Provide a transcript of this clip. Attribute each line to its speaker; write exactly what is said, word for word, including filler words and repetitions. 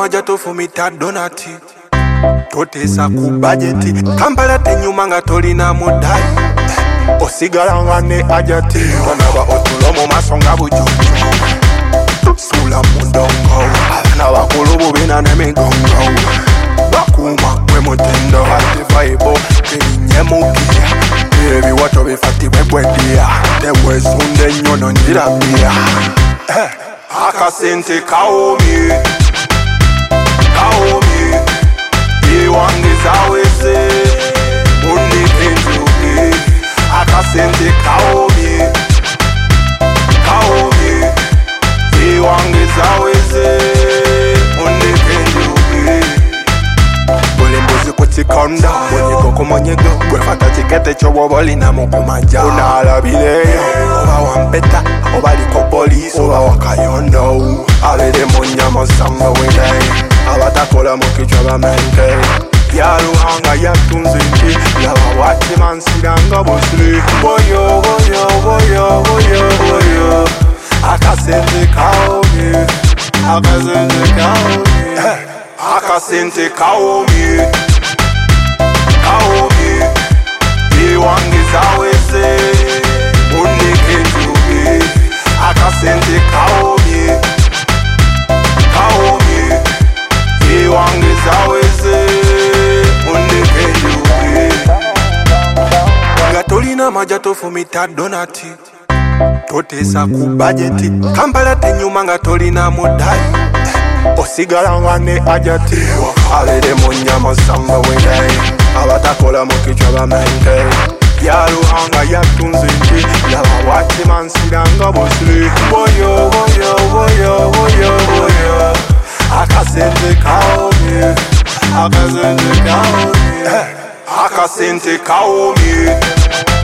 Speaker 1: maja tofumita donati totesa ku budgeti Kampala tenyuma nga tolina mudai osigala ngane ajati onaba otulomo masonga bujuju sula mundongo abana bakulu bubina nemigongo bakuma kwe mutendo ati vibe elinyemukia ebiwato bifatibwe bwedia tebwesunde nyono njirabia akasente kaomi kaomi iwange zawese unikenjuki akasente kaomi kaomi iwange zawese unikenjuki bulimbuzi kuchikonda munyiko kumonyego gwefata chikete choboboli na mukumaja unalabileyo oba wampeta oba liko polisi oba wakayondo abele munyamo samba wedai abatakola mukichwa bamente yaruhanga yatunze nti laba wati mansiranga bosiri boyo boyo boyo boyo boyo akasente kaomi akasente kaomi akasente kaomi kaomi iwange zawese unikenjuki akasente kaomi kaomi iwange zawese unikenjuki nga tolina maja tofumita donati totesa ku budgeti Kampala tenyuma nga tolina mudai osigala ngane ajati abele munyamo samba wedai abatakola mukichwa bamente yaruhanga yatunze nti laba wati mansiranga bosiri boyo boyo boyo boyo boyo akasente kaomi akasente kaomi akasente kaomi